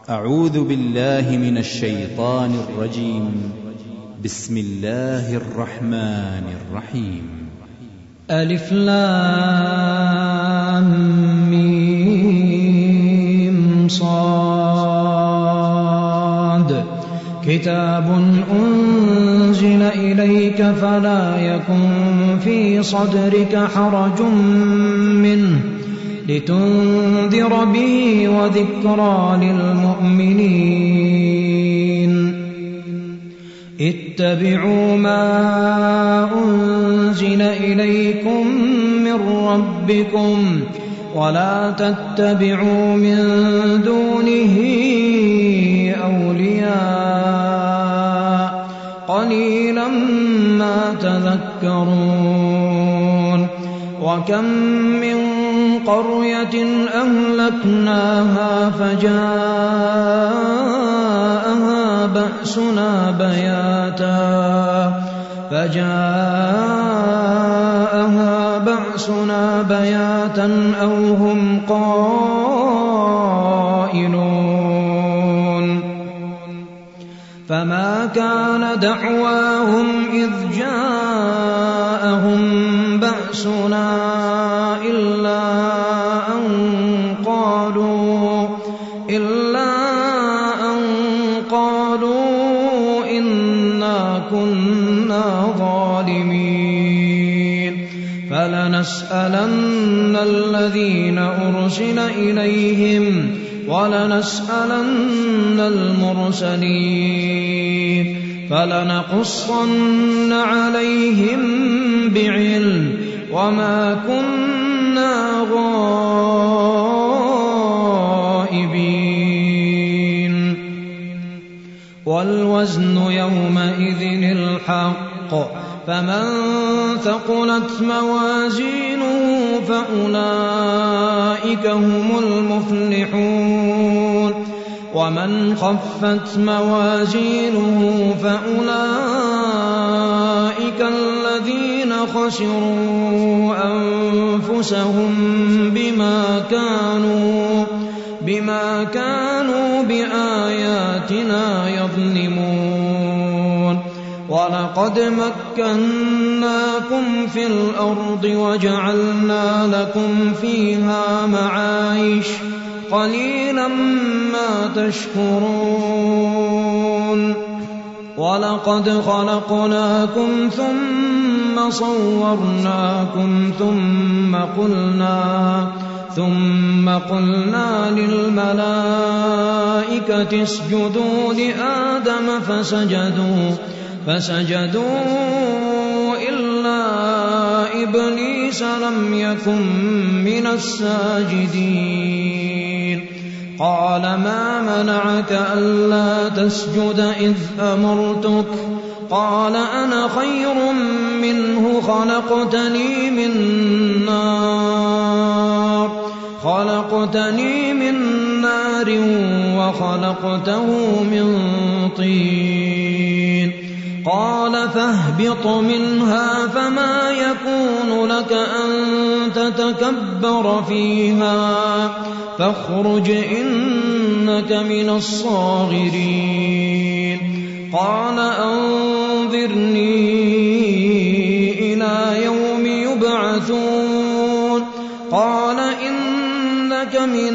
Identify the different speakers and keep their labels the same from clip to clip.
Speaker 1: أعوذ بالله من الشيطان الرجيم. بسم الله الرحمن الرحيم.
Speaker 2: ألف لام ميم صاد كتاب أنزل إليك فلا يكن في صدرك حرج منه لتنذر به وذكرى للمؤمنين. اتبعوا ما أنزل إليكم من ربكم ولا تتبعوا من دونه أولياء قليلا ما تذكرون. وكم من قرية أهلكناها فجاءها بأسنا بياتا أو هم قائلون. فما كان دعواهم إذ جاءهم بأسنا إلا أن قالوا إنا كنا ظالمين. فلنسألن الذين أرسل إليهم ولنسألن المرسلين فلنقصن عليهم بعلم وما كنا غائبين. والوزن يومئذ الحق فمن ثقلت موازينه فأولئك هم المفلحون ومن خفت موازينه فأولئك الذين خسروا أنفسهم بما كانوا بآياتنا يظلمون. ولقد مكناكم في الأرض وجعلنا لكم فيها معايش قليلا ما تشكرون. ولقد خلقناكم ثم صورناكم ثم قلنا للملائكة اسجدوا لآدم فسجدوا إلا إبليس لم يكن من الساجدين. قال ما منعك ألا تسجد إذ أمرتك؟ قال أنا خير منه خلقتني من نار وخلقته من طين. قال فاهبط منها فما يكون لك أن تتكبر فيها فاخرج إنك من الصاغرين. قال أنظرني إلى يوم يبعثون. قال إنك من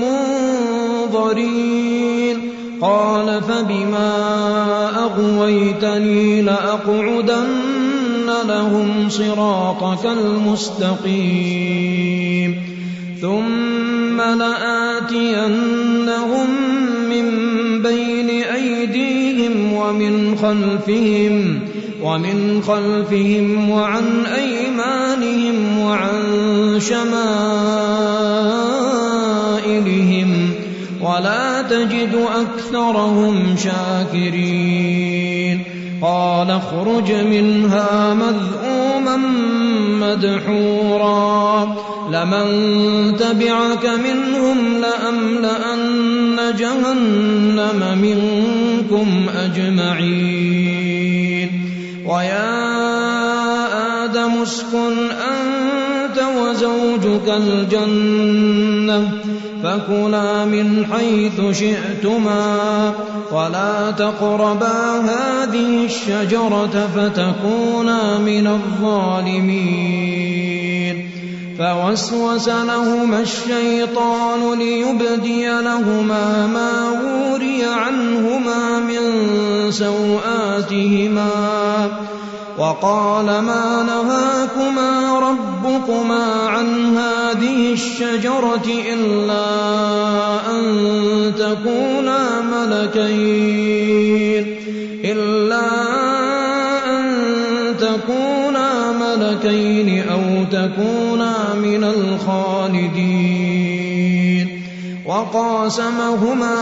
Speaker 2: المنظرين. قال فبما أغويتني لأقعدن لهم صراطك المستقيم ثم لآتينهم من بين أيديهم ومن خلفهم وعن أيمانهم وعن شمائلهم ولا تجد أكثرهم شاكرين. قال اخرج منها مذءوما مدحورا لمن تبعك منهم لأملأن جهنم منكم أجمعين. ويا آدم اسكن أنت وزوجك الجنة فكلا من حيث شئتما ولا تقربا هذه الشجرة فتكونا من الظالمين. فوسوس لهما الشيطان ليبدي لهما ما وري عنهما من سوآتهما وقال ما نهاكما ربكما عن هذه الشجرة إلا أن تكونا ملكين أو تكونا من الخالدين. وقاسمهما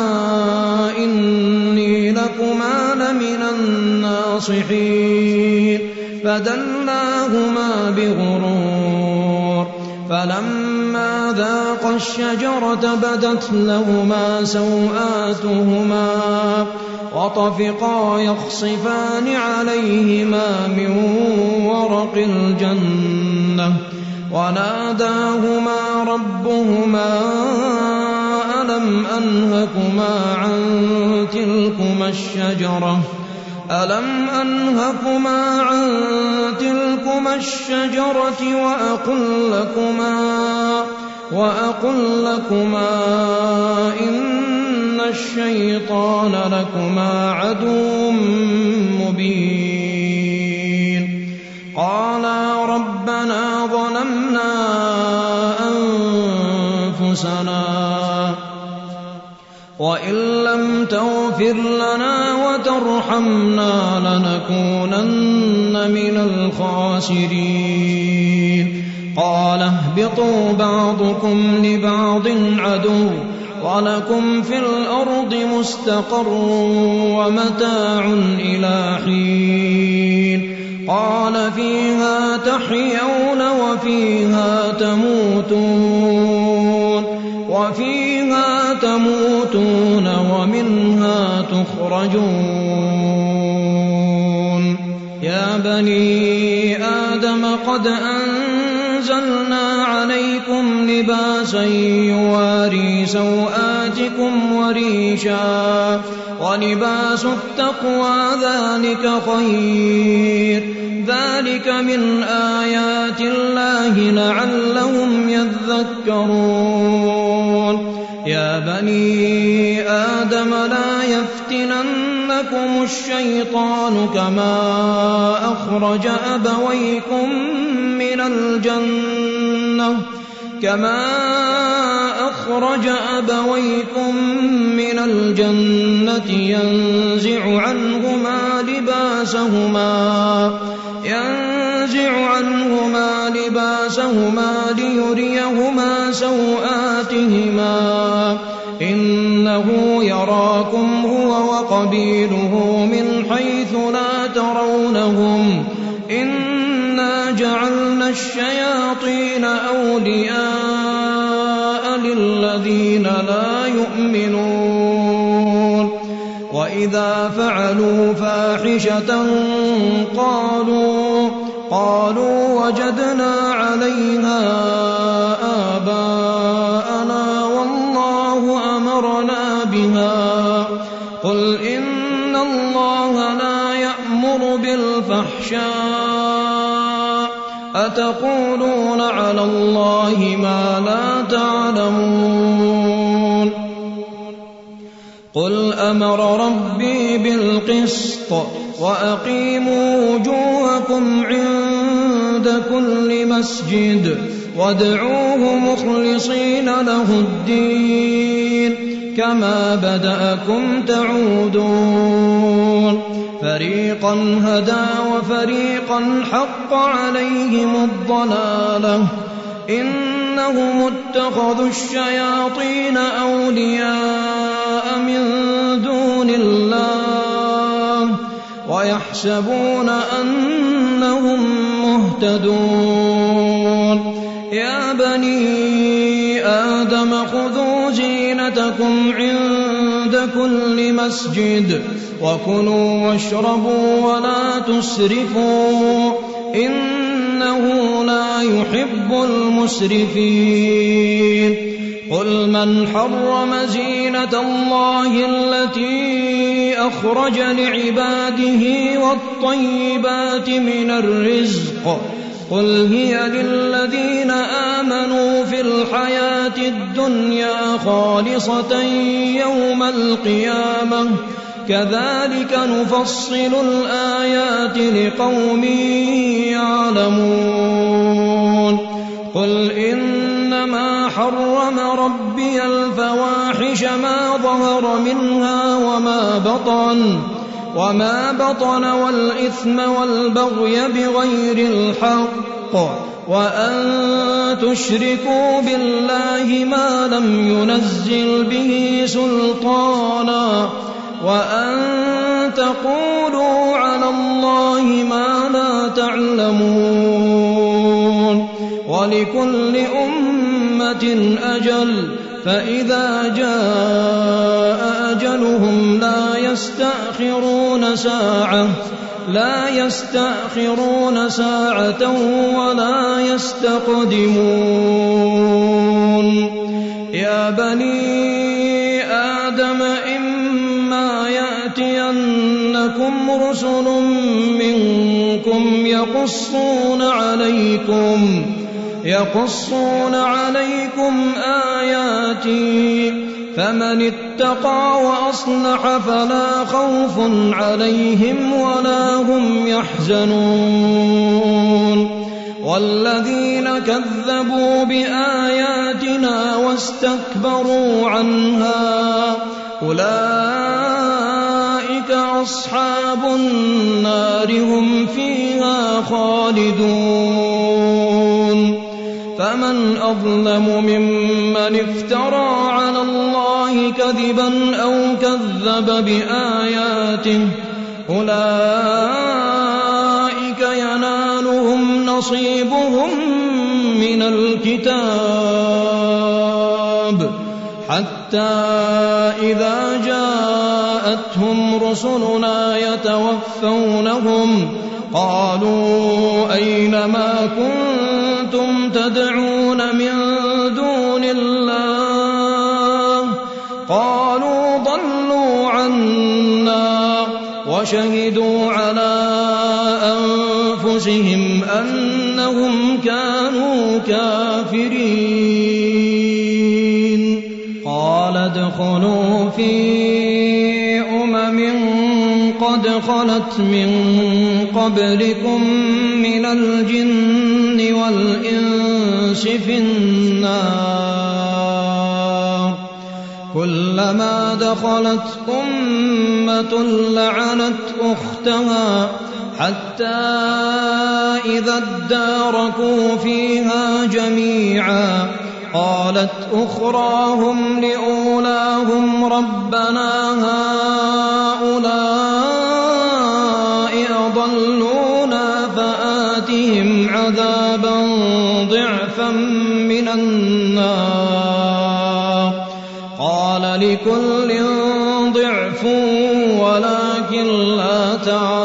Speaker 2: إني لكما لمن الناصحين فدلاهما بغرور. فلما ذاقا الشجرة بدت لهما سوآتهما وطفقا يخصفان عليهما من ورق الجنة وناداهما ربهما ألم أنهكما عن تلكما الشجرة وأقل لكما إن الشيطان لكما عدو مبين. قالا ربنا ظلمنا أنفسنا وإن لم تغفر لنا وترحمنا لنكونن من الخاسرين. قال اهبطوا بعضكم لبعض عدو ولكم في الأرض مستقر ومتاع إلى حين. قال فيها تحيون وفيها تموتون ومنها تخرجون. يا بني آدم قد أنزلنا عليكم لباسا يواري سوآتكم وريشا ولباس التقوى ذلك خير. ذلك من آيات الله لعلهم يذكرون. يا بني آدم لا يفتننكم الشيطان كما أخرج أبويكم من الجنة ينزع عنهما لباسهما ليريهما سوآتهما إنه يراكم هو وقبيله من حيث لا ترونهم إنا جعلنا الشياطين أولياء للذين لا يؤمنون. وإذا فعلوا فاحشة قالوا وجدنا عليها آباءنا والله أمرنا بها. قل إن الله لا يأمر بالفحشاء أتقولون على الله ما لا تعلمون. قل أمر ربي بالقسط وأقيموا وجوهكم عند كل مسجد وادعوه مخلصين له الدين كما بدأكم تعودون. فريقا هدى وفريقا حق عليهم الضلالة إنهم اتخذوا الشياطين أولياء من دون الله ويحسبون أنهم مهتدون. يا بني آدم خذوا زينتكم عند كل مسجد وكلوا واشربوا ولا تسرفوا إنه لا يحب المسرفين. قل من حرم زينة الله التي أخرج لعباده والطيبات من الرزق قل هي للذين آمنوا في الحياة الدنيا خالصة يوم القيامة كذلك نفصل الآيات لقوم يعلمون قل إنما حرم ربي الفواحش ما ظهر منها وما بطن والإثم والبغي بغير الحق وأن تشركوا بالله ما لم ينزل به سلطانا وأن تقولوا على الله ما لا تعلمون ولكل أمة أجل فإذا جاء أجلهم لا يستأخرون ساعة ولا يستقدمون يا بني آدم إما يأتينكم رسل منكم يقصون عليكم آياتي فمن اتقى وأصلح فلا خوف عليهم ولا هم يحزنون والذين كذبوا بآياتنا واستكبروا عنها أولئك أصحاب النار هم فيها خالدون فمن أظلم ممن افترى على الله كذبا أو كذب بآياته أولئك ينالهم نصيبهم من الكتاب حتى إذا جاءتهم رسلنا يتوفونهم قالوا أين ما كنتم تدعون من دون الله قالوا ضلوا عنا وشهدوا على أنفسهم أنهم كانوا كافرين قال ادخلوا في قد خلت من قبلكم من الجن والإنس في النار كلما دخلت أمة لعنت أختها حتى إذا اداركوا فيها جميعا قالت أخراهم لأولاهم ربنا هؤلاء أضلونا فآتهم عذابا ضعفا من النار قال لكل ضعف ولكن لا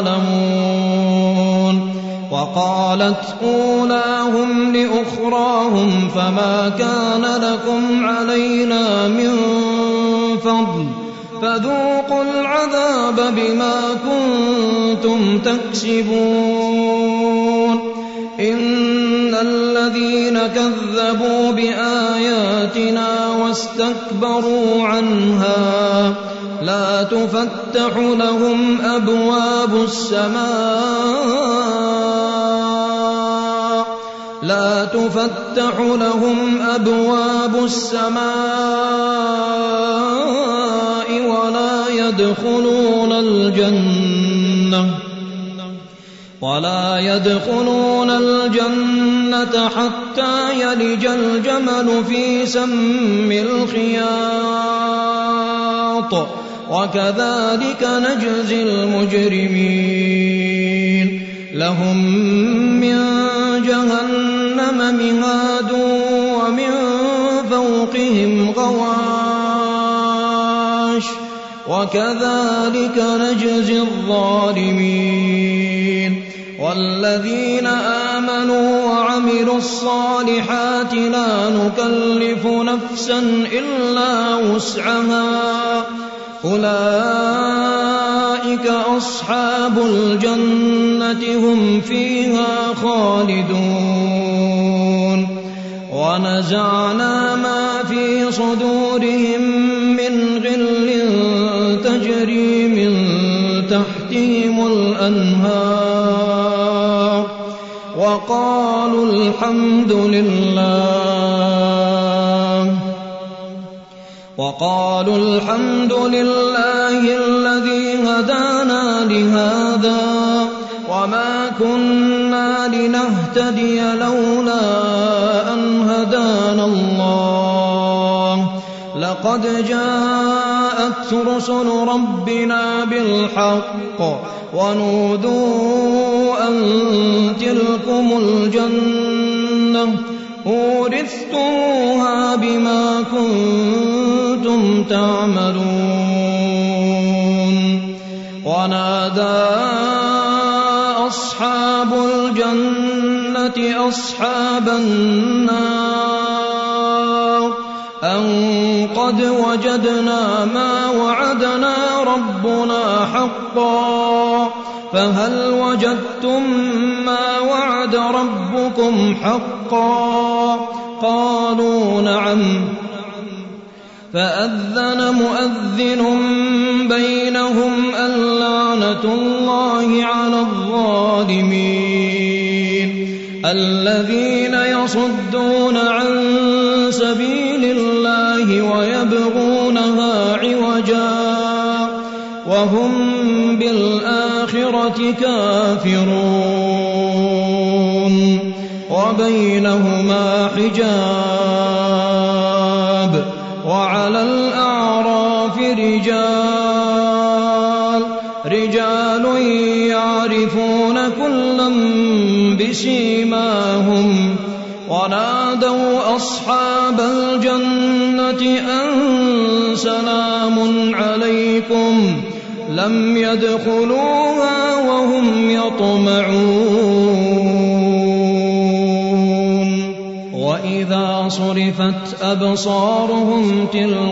Speaker 2: تعلمون وقالت أولاهم لأخراهم فما كان لكم علينا من فضل فذوقوا العذاب بما كنتم تكسبون إن الذين كذبوا بآياتنا واستكبروا عنها لا تفتح لهم أبواب السماء ولا يدخلون الجنة حتى يلج الجمل في سم الخياط وكذلك نجزي المجرمين لهم من جهنم مهاد ومن فوقهم غواش وكذلك نجزي الظالمين والذين آمنوا وعملوا الصالحات لا نكلف نفسا إلا وسعها أولئك أصحاب الجنة هم فيها خالدون ونزعنا ما في صدورهم من غل تجري من تحتهم الأنهار وقالوا الحمد لله الذي هدانا لهذا وما كنا لنهتدي لولا أن هدانا الله لقد جاءت رسل ربنا بالحق ونودوا أن تلكم الجنة أورثتموها بما كنتم تعملون ونادى أصحاب الجنة أصحاب النار أن قد وجدنا ما وعدنا ربنا حقا فهل وجدتم ما وعد ربكم حقا قالوا نعم فأذن مؤذن بينهم اللعنة الله على الظالمين الذين يصدون عن سبيل الله ويبغونها عوجا وهم بالآخرة كافرون وبينهما حجاب وعلى الأعراف رجال يعرفون كلا بسيماهم ونادوا أصحاب الجنة أن سلام عليكم لم يدخلوها وهم يطمعون وإذا صرفت أبصارهم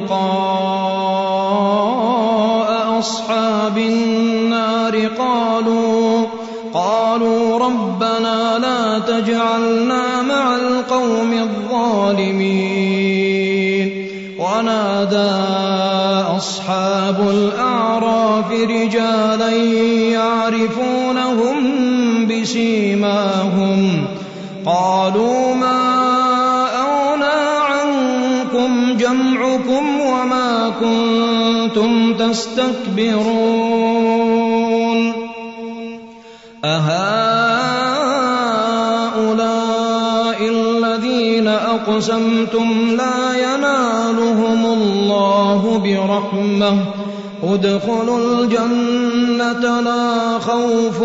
Speaker 2: تلقاء أصحاب النار قالوا ربنا لا تجعلنا مع القوم الظالمين ونادى أصحاب الأعراف رجالا يعرفونهم بسيماهم قالوا ما أغنى عنكم جمعكم وما كنتم تستكبرون أهؤلاء الذين أقسمتم لا ينالهم الله برحمة ادخلوا الجنة لا خوف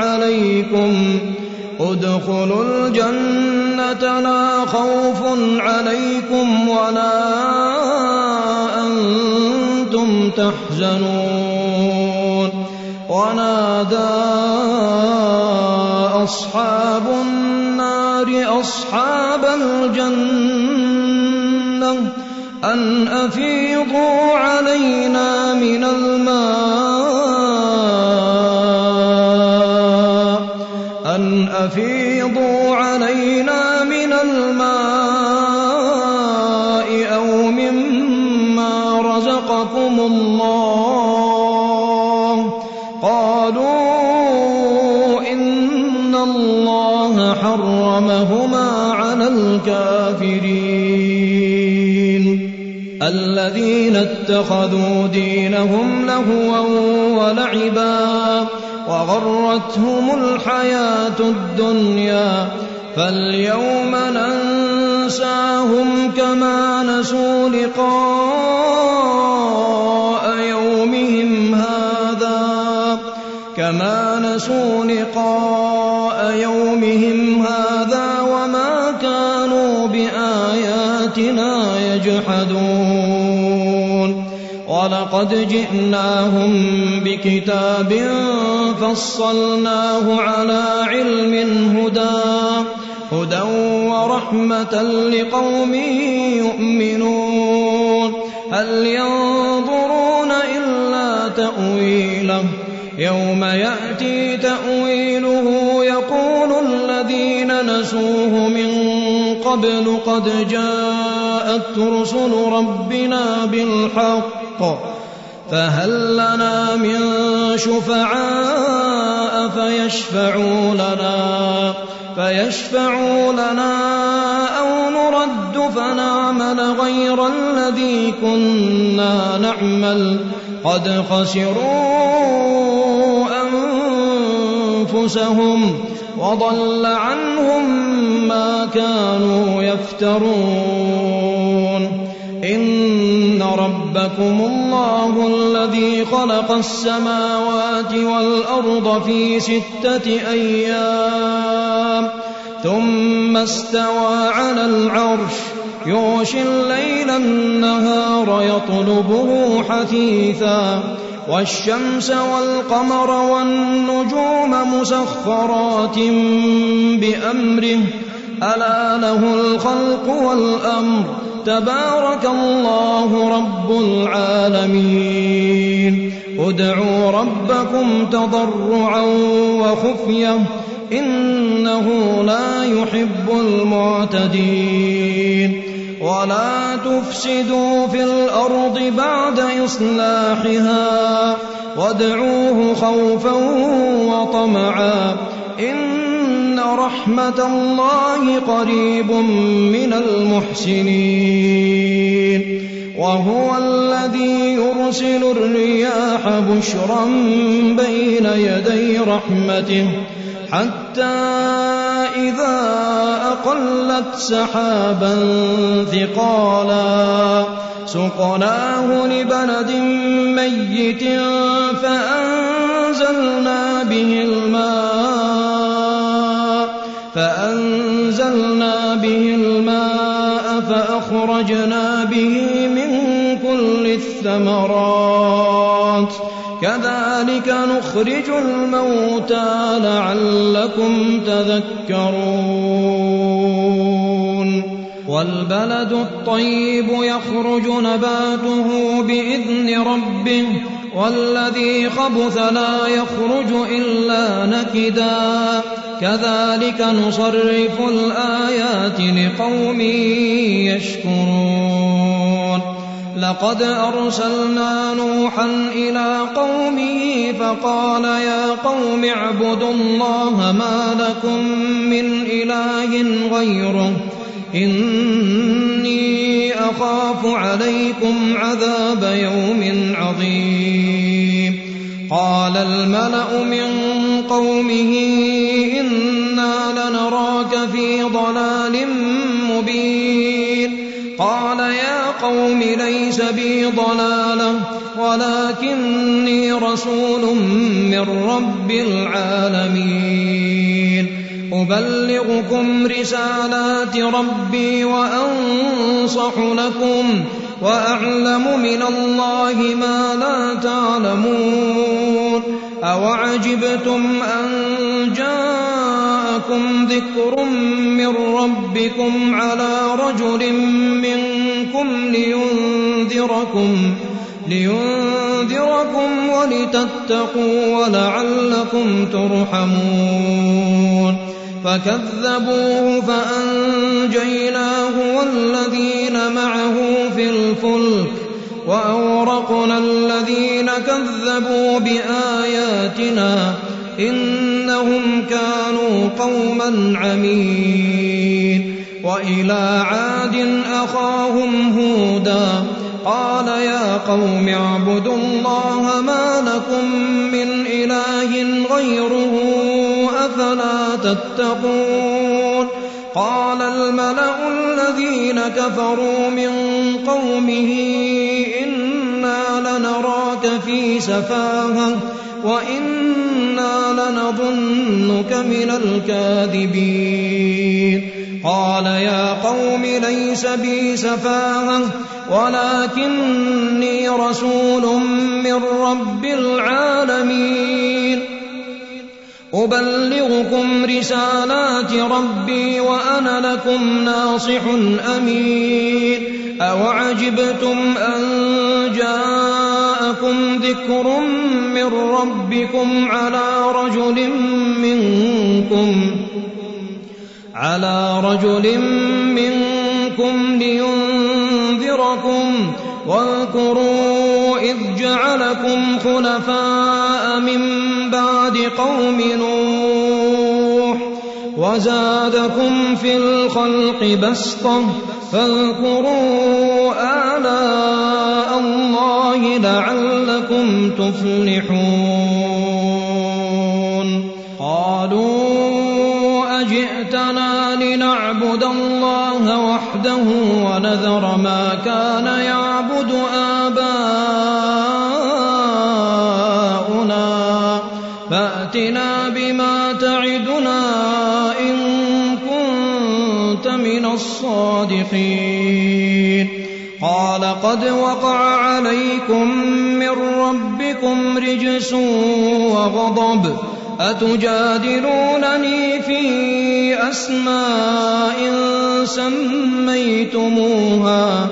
Speaker 2: عليكم ولا أنتم تحزنون ونادى أصحاب النار أصحاب الجنة أن أفيضوا علينا من الماء أو مما رزقكم الله قالوا إن الله حرمهما على الكافرين الذين اتخذوا دينهم لهوا ولعبا وغرتهم الحياة الدنيا فاليوم ننساهم كما نسوا لقاء يومهم هذا وما كانوا بآياتنا يجحدون ولقد جئناهم بكتاب فصلناه على علم هدى ورحمة لقوم يؤمنون هل ينظرون إلا تأويله يوم يأتي تأويله يقول الذين نسوه من قبل قد جاءت رسل ربنا بالحق فهل لنا من شفعاء فيشفعوا لنا أو نرد فنعمل غير الذي كنا نعمل قد خسروا أنفسهم وضل عنهم ما كانوا يفترون إن ربكم الله الذي خلق السماوات والأرض في 6 أيام ثم استوى على العرش يغشي الليل النهار يطلبه حثيثا والشمس والقمر والنجوم مسخرات بأمره ألا له الخلق والأمر تبارك الله رب العالمين ادعوا ربكم تضرعا وخفية إنه لا يحب المعتدين ولا تفسدوا في الأرض بعد إصلاحها وادعوه خوفا وطمعا إن رحمة الله قريب من المحسنين وهو الذي يرسل الرياح بشرا بين يدي رحمته حتى إذا أقلت سحابا ثقالا سقناه لبلد ميت فأنزلنا به الماء فأخرجنا به من كل الثمرات كذلك نخرج الموتى لعلكم تذكرون والبلد الطيب يخرج نباته بإذن ربه والذي خبث لا يخرج إلا نكدا كذلك نصرف الآيات لقوم يشكرون لقد أرسلنا نوحا إلى قومه فقال يا قوم اعبدوا الله ما لكم من إله غيره إني أخاف عليكم عذاب يوم عظيم قال الملأ من قومه إنا لنراك في ضلال مبين قال يا قوم ليس بي ضلالة ولكني رسول من رب العالمين أبلغكم رسالات ربي وأنصح لكم وأعلم من الله ما لا تعلمون أوعجبتم أن جاءكم ذكر من ربكم على رجل منكم لينذركم ولتتقوا ولعلكم ترحمون فكذبوه فأنجيناه والذين معه في الفلك وأورقنا الذين كذبوا بآياتنا إنهم كانوا قوما عمين وإلى عاد أخاهم هودا قال يا قوم اعبدوا الله ما لكم من إله غيره أفلا تتقون قال الملأ الذين كفروا من قومه إنا لنراك في سفاهة وإنا لنظنك من الكاذبين قال يا قوم ليس بي سفاهة ولكني رسول من رب العالمين أبلغكم رسالات ربي وأنا لكم ناصح أمين أوعجبتم أن جاءكم ذكر من ربكم على رجل منكم لينذركم واذكروا إذ جعلكم خلفاء من بعد قوم نوح وزادكم في الخلق بسطة فاذكروا آلاء الله لعلكم تفلحون قالوا أجئتنا لنعبد الله وحده ونذر ما كان يعبد آباؤنا فأتنا بما تعدنا إن كنت من الصادقين قال قد وقع عليكم من ربكم رجس وغضب أتجادلونني في أسماء سميتموها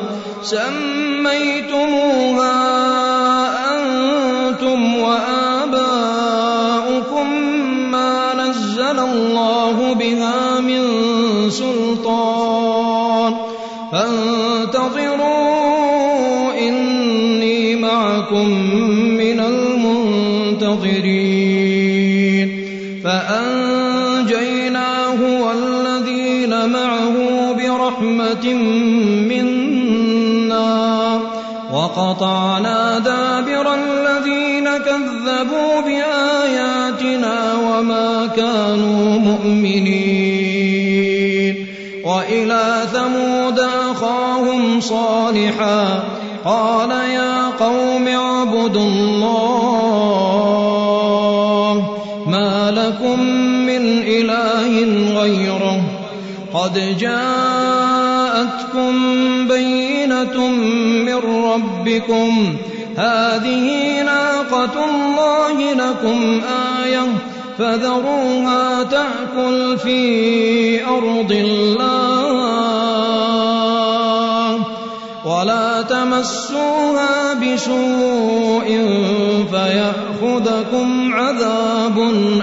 Speaker 2: أنتم وآباؤكم ما نزل الله بها من سلطان فانتظروا إني معكم من المنتظرين فأنجيناه والذين معه برحمة منا وقطعنا دابر الذين كذبوا بآياتنا وما كانوا مؤمنين وإلى ثمود أخاهم صالحا قال يا قوم اعبدوا الله ما لكم من إله غيره قد جاءتكم بينة من ربكم هذه ناقة الله لكم آية فذروها تأكل في أرض الله ولا تمسوها بسوء فيأخذكم عذاب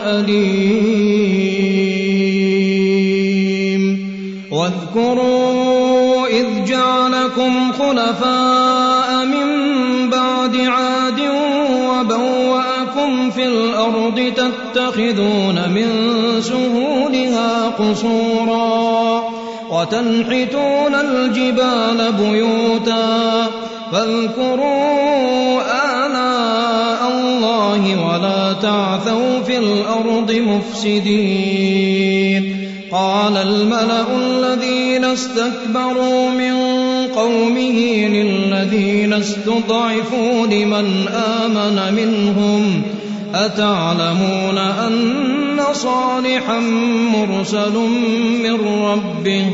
Speaker 2: أليم واذكروا إذ جعلكم خلفاء من بعد عاد وبوأكم في الأرض تتخذون من سهولها قصورا وتنحتون الجبال بيوتا فاذكروا آلاء الله ولا تعثوا في الأرض مفسدين قال الملأ الذين استكبروا من قومه للذين استضعفوا لمن آمن منهم أتعلمون أن صالحا مرسل من ربه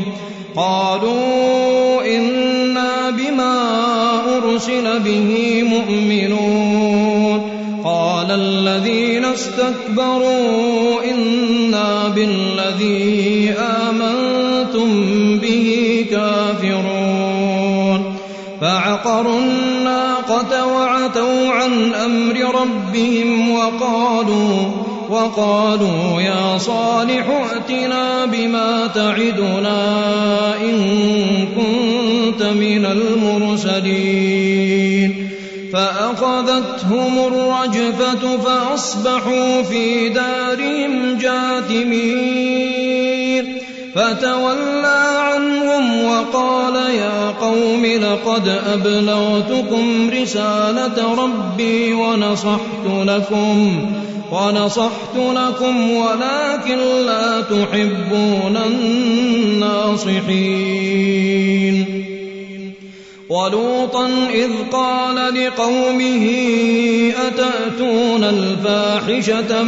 Speaker 2: قالوا إنا بما أرسل به مؤمنون قال الذين استكبروا إنا بالذي آمنتم به كافرون فعقروا الناقة وعتوا عن أمر ربهم وقالوا يا صالح ائتنا بما تعدنا إن كنت من المرسلين فأخذتهم الرجفة فأصبحوا في دارهم جاثمين فتولى عنهم وقال يا قوم لقد أبلغتكم رسالة ربي ونصحت لكم ولكن لا تحبون الناصحين ولوطا إذ قال لقومه أتأتون الفاحشة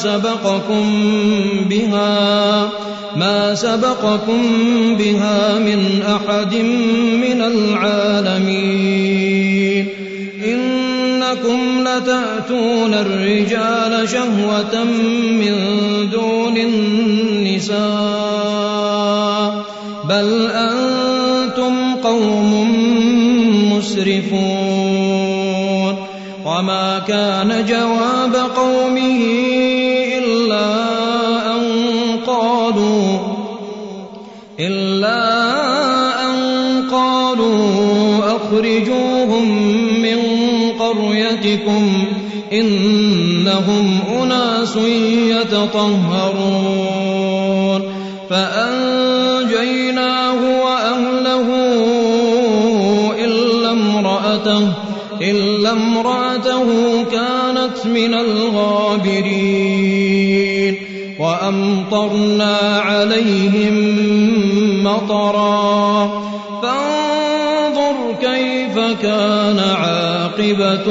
Speaker 2: ما سبقكم بها من أحد من العالمين إنكم لتأتون الرجال شهوة من دون النساء بل أنتم قوم مسرفون وما كان جواب قومه إلا أن قالوا أخرجوهم من قريتكم إنهم أناس يتطهرون فأنجيناه وأهله إلا امرأته كانت من الغابرين وأمطرنا عليهم مطرا فانظر كيف كان عاقبة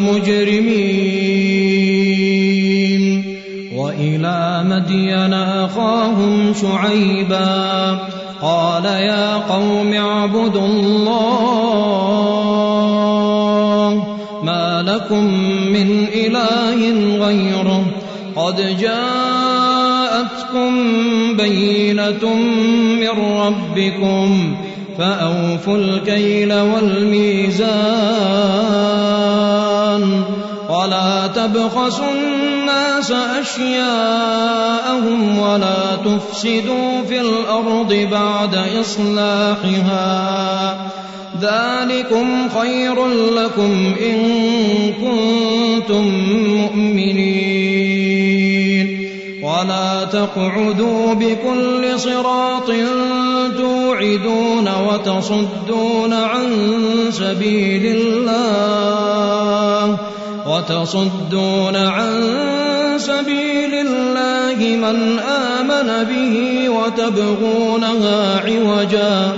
Speaker 2: المجرمين وإلى مدين أخاهم شعيبا قال يا قوم اعبدوا الله ما لكم من إله غيره قد جاءتكم بينة من ربكم فأوفوا الكيل والميزان ولا تبخسوا الناس أشياءهم ولا تفسدوا في الأرض بعد إصلاحها ذلكم خير لكم إن كنتم مؤمنين ولا تقعدوا بكل صراط توعدون وتصدون عن سبيل الله من آمن به وتبغونها عوجا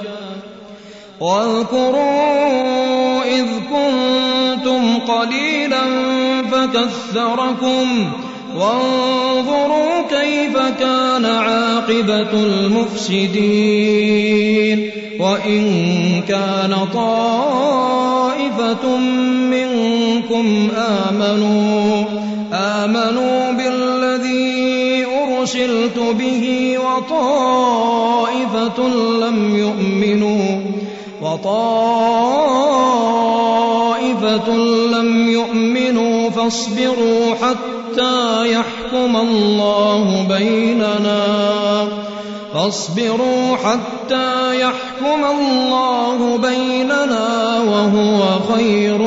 Speaker 2: واذكروا إذ كنتم قليلا فكثركم وانظروا كيف كان عاقبة المفسدين وإن كان طائفة منكم آمنوا بالذي أرسلت به وطائفة لم يؤمنوا فاصبروا حتى يحكم الله بيننا وهو خير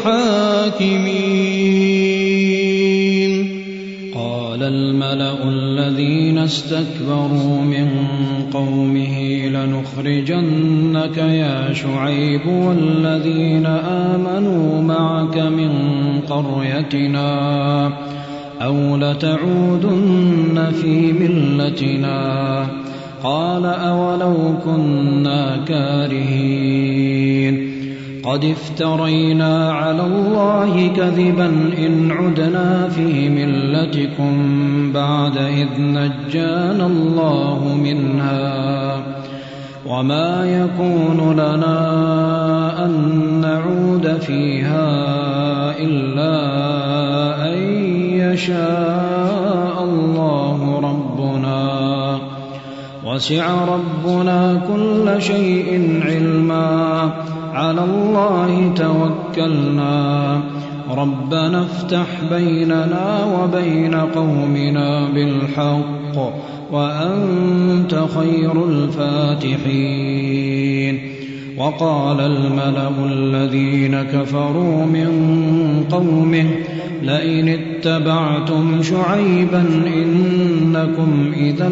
Speaker 2: الحاكمين قال الملأ الذين استكبروا من قومه لنخرجنك يا شعيب والذين آمنوا معك من قريتنا أو لتعودن في ملتنا قال أولو كنا كارهين قد افترينا على الله كذبا إن عدنا في ملتكم بعد إذ نجانا الله منها وما يكون لنا أن نعود فيها إلا أن يشاء الله ربنا وسع ربنا كل شيء علما على الله توكلنا ربنا افتح بيننا وبين قومنا بالحق وأنت خير الفاتحين وقال الملأ الذين كفروا من قومه لئن اتبعتم شعيبا إنكم إذا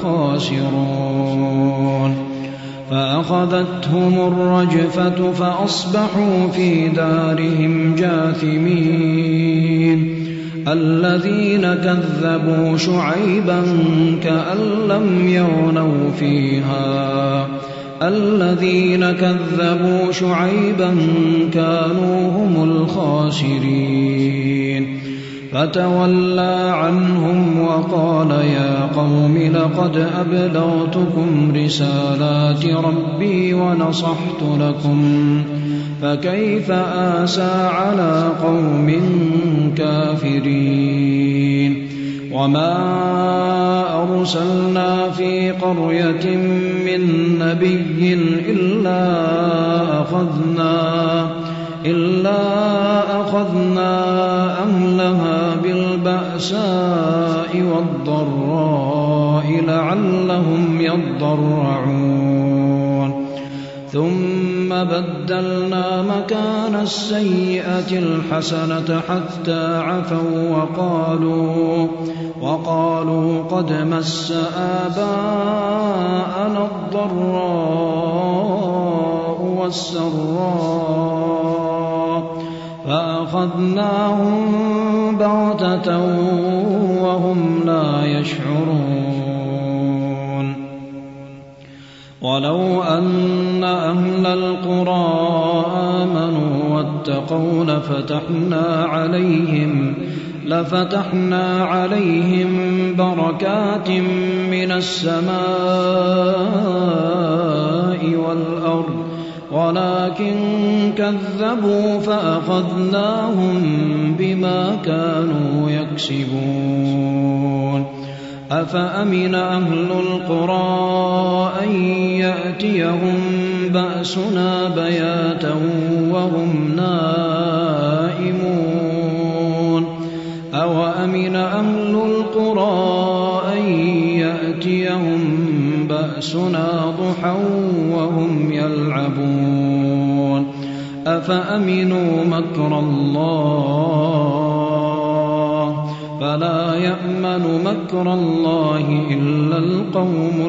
Speaker 2: لخاسرون فأخذتهم الرجفة فأصبحوا في دارهم جاثمين الذين كذبوا شعيبا كأن لم يغنوا فيها الذين كذبوا شعيبا كانوا هم الخاسرين فتولى عنهم وقال يا قوم لقد أبلغتكم رسالات ربي ونصحت لكم فكيف آسى على قوم كافرين وما أرسلنا في قرية من نبي إلا أخذنا أهلها بالبأساء والضراء لعلهم يضرعون ثم بدلنا مكان السيئة الحسنة حتى عفوا وقالوا قد مس آباءنا الضراء والسراء فأخذناهم بغتة وهم لا يشعرون ولو أن أهل القرى آمنوا واتقوا لفتحنا عليهم بركات من السماء والأرض ولكن كذبوا فأخذناهم بما كانوا يكسبون أفأمن أهل القرى أن يأتيهم بأسنا بياتا وهم نائمون أوأمن أهل القرى أن يأتيهم بأسنا ضحى وهم يلعبون أفأمنوا مكر الله فلا يأمن مكر الله إلا القوم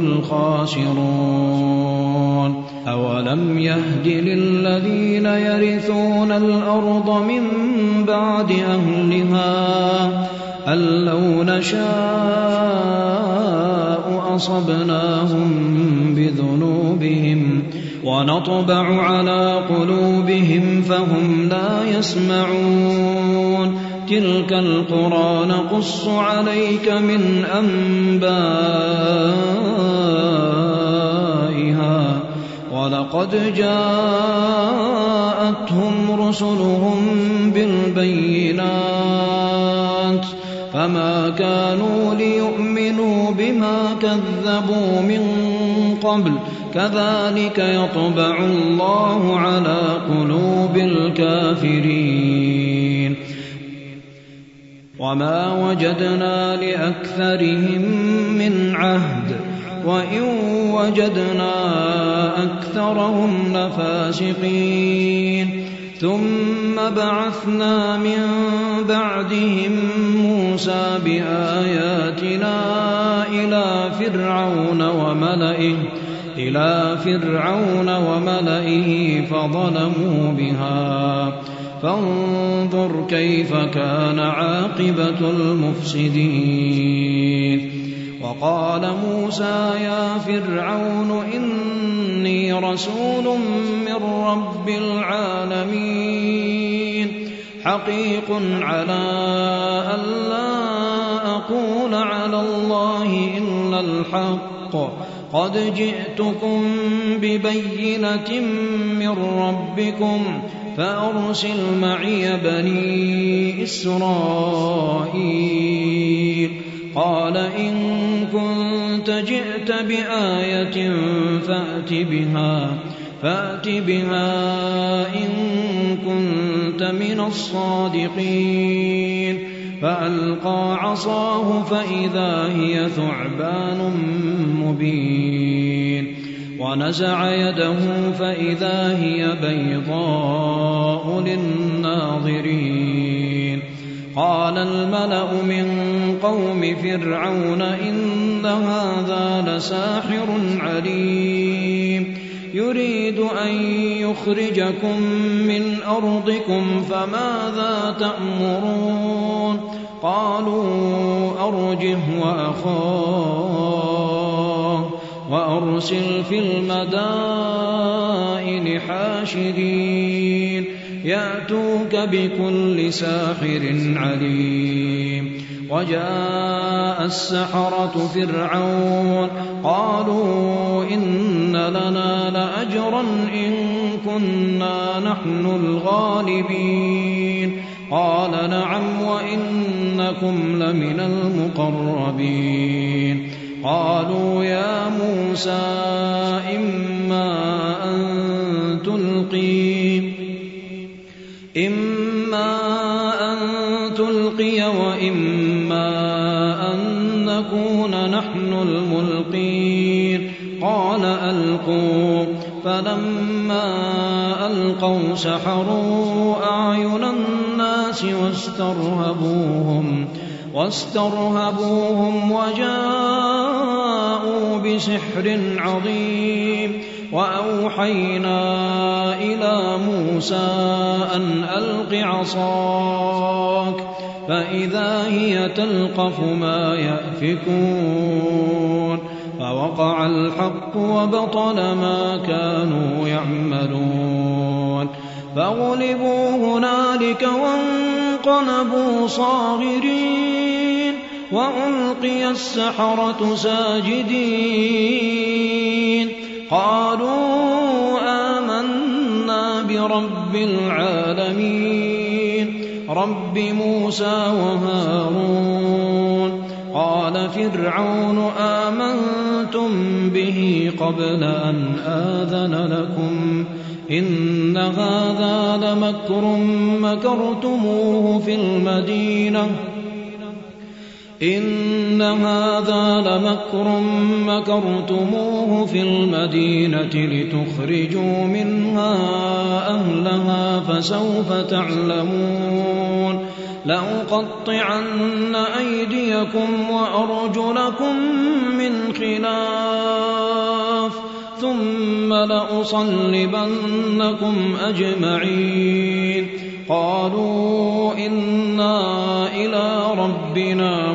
Speaker 2: الخاسرون أولم يهد للذين يرثون الأرض من بعد أهلها أن لو نشاء أصبناهم بذنوبهم ونطبع على قلوبهم فهم لا يسمعون تلك القرى نقص عليك من أنبائها ولقد جاءتهم رسلهم بالبينات فما كانوا ليؤمنوا بما كذبوا من قبل كذلك يطبع الله على قلوب الكافرين وما وجدنا لأكثرهم من عهد وإن وجدنا أكثرهم لفاسقين ثم بعثنا من بعدهم موسى بآياتنا إلى فرعون وملئه فظلموا بها فانظر كيف كان عاقبة المفسدين وقال موسى يا فرعون إني رسول من رب العالمين حقيق على أن لا أقول على الله إلا الحق قد جئتكم ببينة من ربكم فأرسل معي بني إسرائيل قال إن كنت جئت بآية فأت بها إن كنت من الصادقين فألقى عصاه فإذا هي ثعبان مبين ونزع يده فإذا هي بيضاء للناظرين قال الملأ من قوم فرعون إن هذا لساحر عليم يريد أن يخرجكم من أرضكم فماذا تأمرون قالوا أرجه وأرسل في المدائن حاشرين يأتوك بكل ساحر عليم. وجاء السحرة فرعون قالوا إن لنا لأجرا إن كنا نحن الغالبين. قال نعم وإنكم لمن المقربين. قالوا يا موسى إما أن تلقي وإما أن نكون نحن الملقين. قال ألقوا. فلما ألقوا سحروا أعين الناس واسترهبوهم وجاءوا بسحر عظيم. وأوحينا إلى موسى أن ألق عصاك فإذا هي تلقف ما يأفكون. فوقع الحق وبطل ما كانوا يعملون. فغلبوا هنالك وانقلبوا صاغرين وألقي السحرة ساجدين. قالوا آمنا برب العالمين رب موسى وهارون. قال فرعون آمنتم به قبل أن آذن لكم إن هذا لمكر مكرتموه في المدينة لتخرجوا منها أهلها فسوف تعلمون. لأقطعن أيديكم وأرجلكم من خلاف ثم لأصلبنكم أجمعين. قالوا إنا إلى ربنا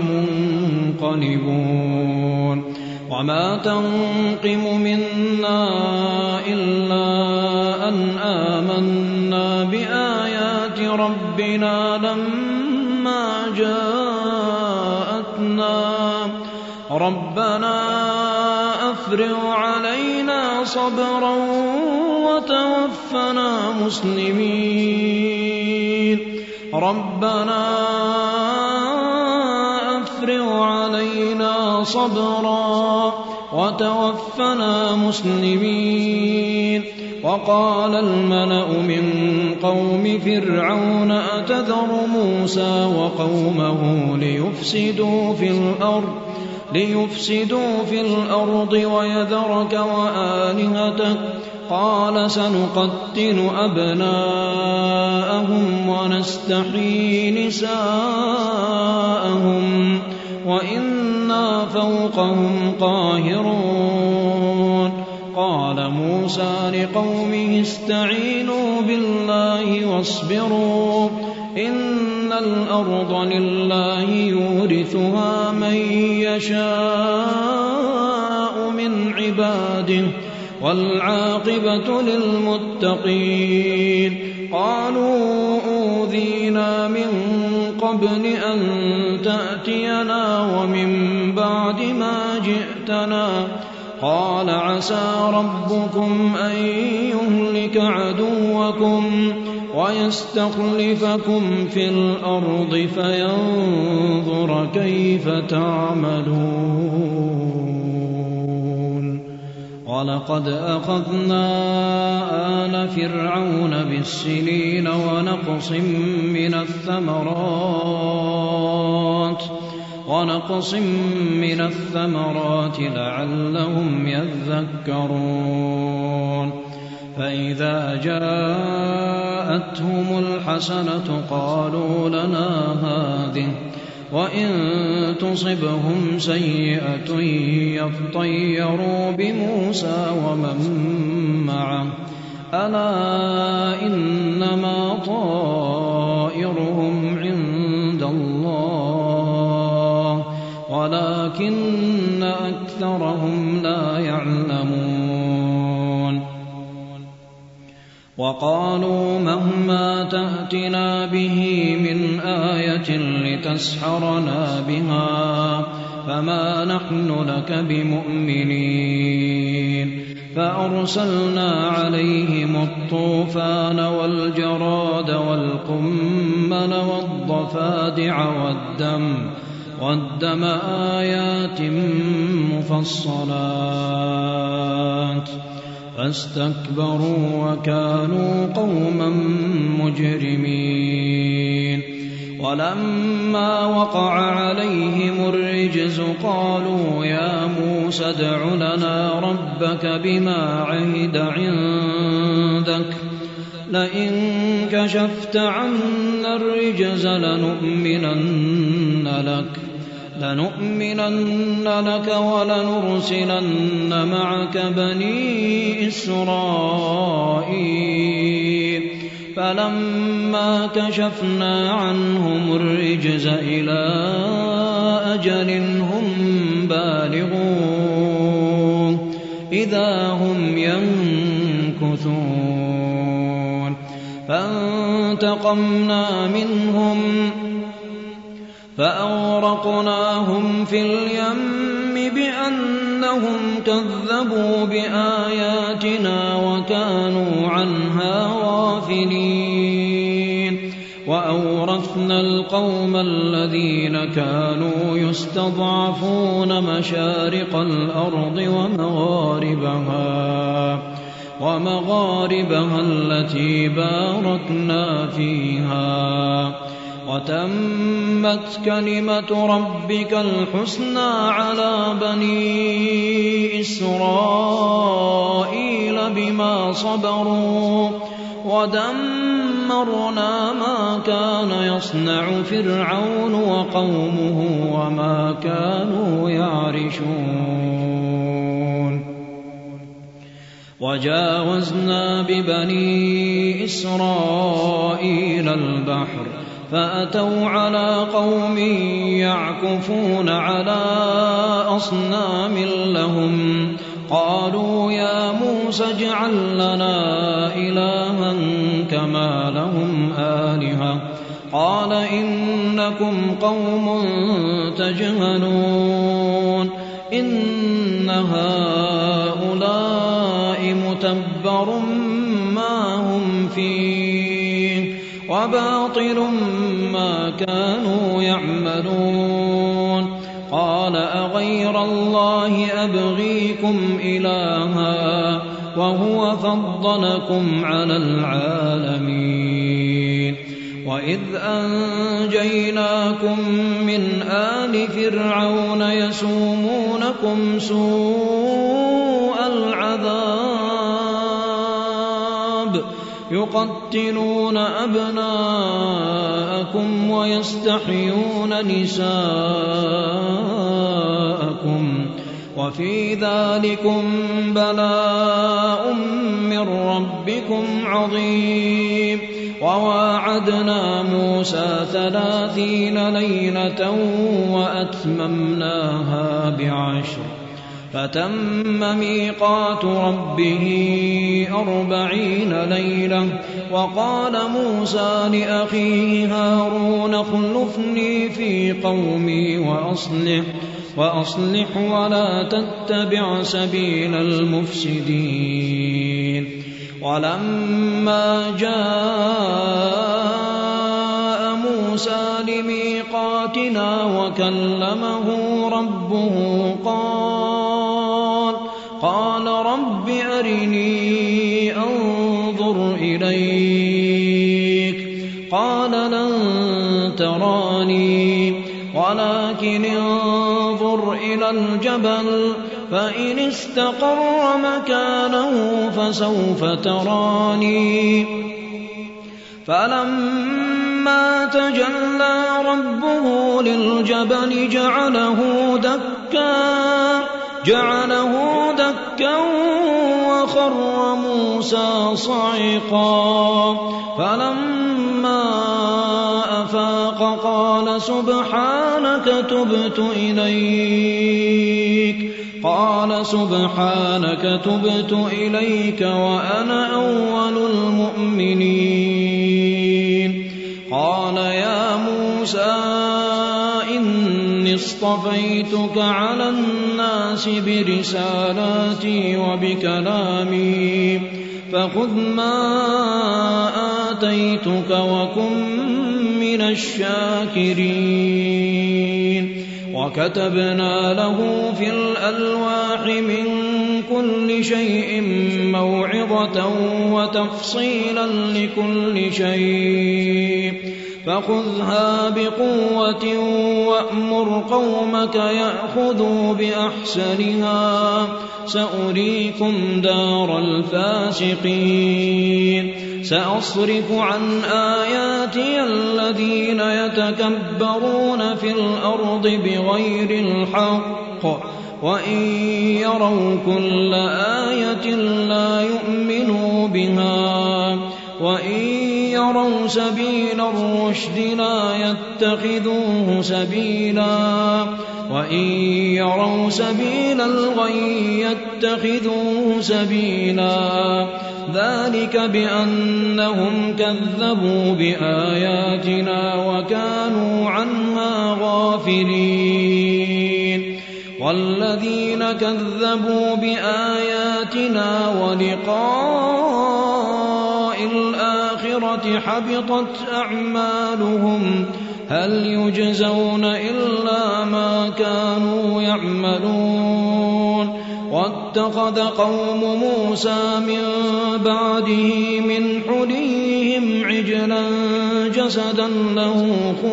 Speaker 2: منقلبون. وما تنقم منا إلا أن آمنا بآيات ربنا لما جاءتنا. ربنا أفرغ علينا صبرا وتوفنا مسلمين. ربنا أفرغ علينا صبرا وتوفنا مسلمين. وقال الملأ من قوم فرعون أتذر موسى وقومه ليفسدوا في الأرض ويذرك وآلهتك. قال سنقتل أبناءهم ونستحيي نساءهم وإنا فوقهم قاهرون. قال موسى لقومه استعينوا بالله واصبروا إن الأرض لله يورثها من يشاء من عباده والعاقبة للمتقين. قالوا أوذينا من قبل أن تأتينا ومن بعد ما جئتنا. قال عسى ربكم أن يهلك عدوكم ويستخلفكم في الأرض فينظر كيف تعملون. ولقد أخذنا آل فرعون بالسنين ونقص من الثمرات لعلهم يذكرون. فإذا جاءتهم الحسنة قالوا لنا هذه وإن تصبهم سيئة يطيروا بموسى ومن معه ألا إنما طائرهم عند الله ولكن أكثرهم لا يعلمون وقالوا مهما تأتنا به من آية لتسحرنا بها فما نحن لك بمؤمنين فأرسلنا عليهم الطوفان والجراد والقمل والضفادع والدم آيات مفصلات فاستكبروا وكانوا قوما مجرمين ولما وقع عليهم الرجز قالوا يا موسى ادع لنا ربك بما عهد عندك لئن كشفت عنا الرجز لنؤمنن لك ولنرسلن معك بني إسرائيل فلما كشفنا عنهم الرجز إلى أجل هم بالغوه إذا هم ينكثون فانتقمنا منهم فأغرقناهم في اليم بأنهم كذبوا بآياتنا وكانوا عنها غافلين وأورثنا القوم الذين كانوا يستضعفون مشارق الأرض ومغاربها التي باركنا فيها وتمت كلمة ربك الحسنى على بني إسرائيل بما صبروا ودمرنا ما كان يصنع فرعون وقومه وما كانوا يعرشون وجاوزنا ببني إسرائيل البحر فأتوا على قوم يعكفون على أصنام لهم قالوا يا موسى اجعل لنا إلها كما لهم آلهة قال إنكم قوم تجهلون إن هؤلاء متبر ما هم فيه وباطل ما كانوا يعملون قال أغير الله أبغيكم إلها وهو فضلكم على العالمين وإذ أنجيناكم من آل فرعون يسومونكم سوء العذاب يقتلون أبناءكم ويستحيون نساءكم وفي ذلكم بلاء من ربكم عظيم وواعدنا موسى 30 ليلة وأتممناها ب10 فتم ميقات ربه 40 ليلة وقال موسى لأخيه هارون اخلفني في قومي وأصلح ولا تتبع سبيل المفسدين ولما جاء موسى لميقاتنا وكلمه ربه قال رب أرني أنظر إليك قال لن تراني ولكن انظر إلى الجبل فإن استقر مكانه فسوف تراني فلما تجلى ربه للجبل جعله دكا جعله دكا وخر موسى صعقا فلما أفاق قال سبحانك تبت إليك وأنا أول المؤمنين قال يا موسى إني اصطفيتك على الناس برسالاتي وبكلامي فخذ ما آتيتك وكن من الشاكرين وكتبنا له في الألواح من كل شيء موعظة وتفصيلا لكل شيء فخذها بقوة وأمر قومك يأخذوا بأحسنها سأريكم دار الفاسقين سأصرف عن آياتي الذين يتكبرون في الأرض بغير الحق وإن يروا كل آية لا يؤمنوا بها وإن يروا سبيل الرشد لا يتخذوه سبيلا وإن يروا سبيل الغي يتخذوه سبيلا ذلك بأنهم كذبوا بآياتنا وكانوا عنها غافلين والذين كذبوا بآياتنا ولقاء الآخرة حبطت أعمالهم هل يجزون إلا ما كانوا يعملون واتخذ قوم موسى من بعده من حليهم عجلا جسدا له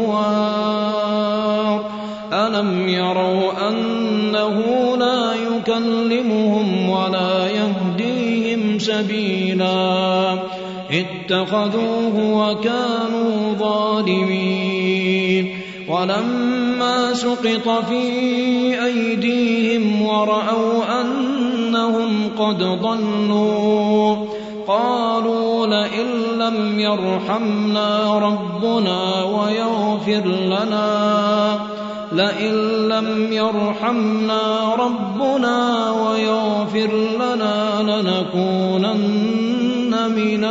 Speaker 2: خوار ألم يروا أنه لا يكلمهم ولا يهديهم سبيلا اتخذوه وكانوا ظالمين ولما سقط في أيديهم ورأوا أنهم قد ضلوا قالوا لئن لم يرحمنا ربنا ويغفر لنا لنكونن من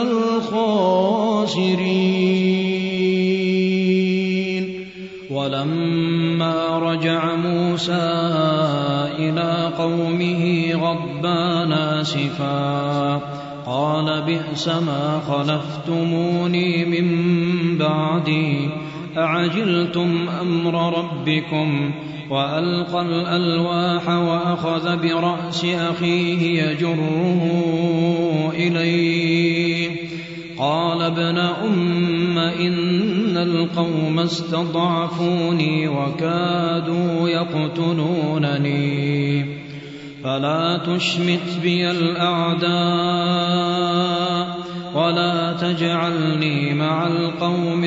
Speaker 2: الخاسرين ولما رجع موسى إلى قومه غضبان آسفا قال بئس ما خلفتموني من بعدي أعجلتم أمر ربكم وألقى الألواح وأخذ برأس أخيه يجره إليه قال ابن أم إن القوم استضعفوني وكادوا يقتلونني فلا تشمت بي الأعداء ولا تجعلني مع القوم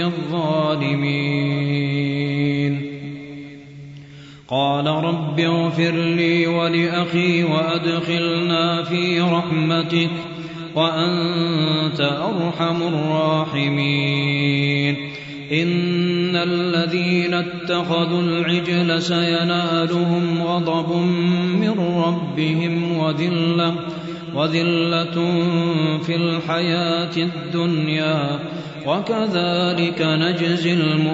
Speaker 2: الظالمين قال رب اغفر لي ولأخي وأدخلنا في رحمتك وأنت أرحم الراحمين إن الذين اتخذوا العجل سينالهم غضب من ربهم وذلة في الحياة الدنيا وكذلك نجزي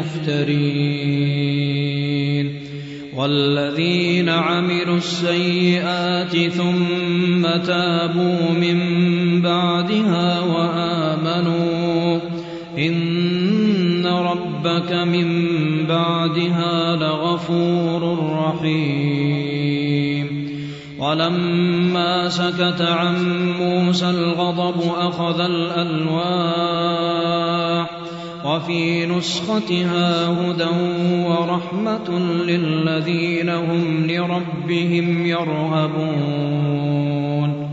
Speaker 2: المفترين والذين عملوا السيئات ثم تابوا من بعدها وآمنوا إن ربك من بعدها لغفور رحيم ولما سكت عن موسى الغضب أخذ الألواح وفي نسختها هدى ورحمة للذين هم لربهم يرهبون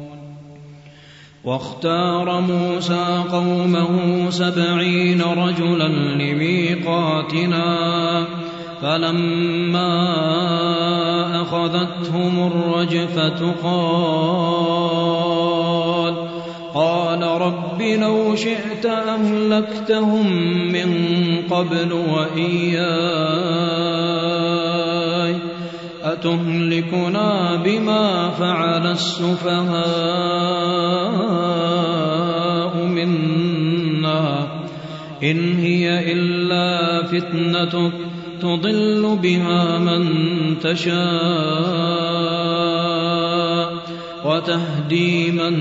Speaker 2: واختار موسى قومه 70 رجلا لميقاتنا فلما فأخذتهم الرجفة قال رب لو شئت أهلكتهم من قبل وإياي أتهلكنا بما فعل السفهاء منا إن هي إلا فتنتك تضل بها من تشاء وتهدي من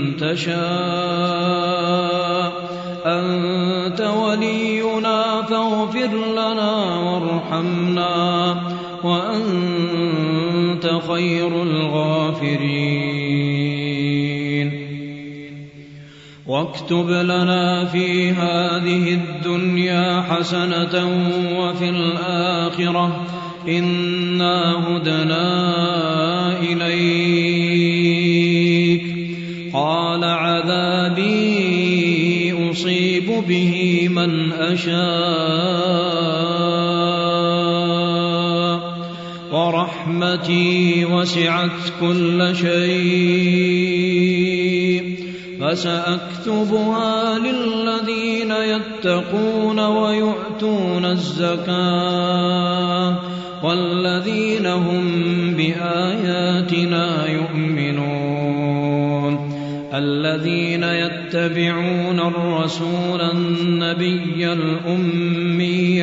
Speaker 2: تشاء أنت ولينا فاغفر لنا وارحمنا وأنت خير الغافرين واكتب لنا في هذه الدنيا حسنة وفي الآخرة إنا هدنا إليك قال عذابي أصيب به من أشاء ورحمتي وسعت كل شيء فسأكتبها للذين يتقون ويؤتون الزكاة والذين هم بآياتنا يؤمنون الذين يتبعون الرسول النبي الأمي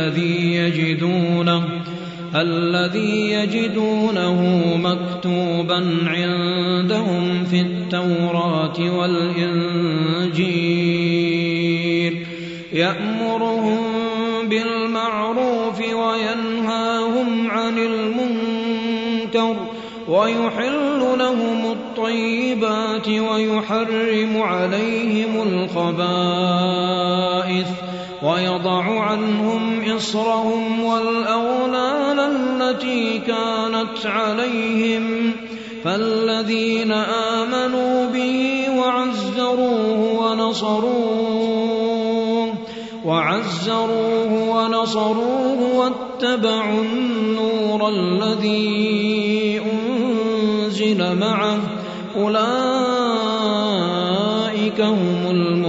Speaker 2: الذي يجدونه مكتوبا عندهم في التوراة والإنجيل يأمرهم بالمعروف وينهاهم عن المنكر ويحل لهم الطيبات ويحرم عليهم الخبائث ويضع عنهم إصرهم والأغلال التي كانت عليهم فالذين آمنوا به وعزروه ونصروه واتبعوا النور الذي أنزل معه أولئك هم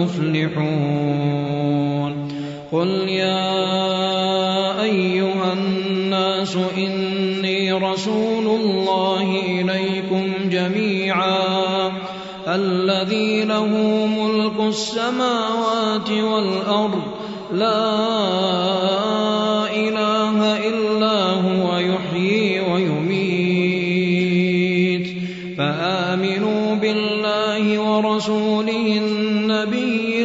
Speaker 2: المفلحون قل يا أيها الناس إني رسول الله إليكم جميعا الذي له ملك السماوات والأرض لا إله إلا هو يحيي ويميت فآمنوا بالله ورسوله النبي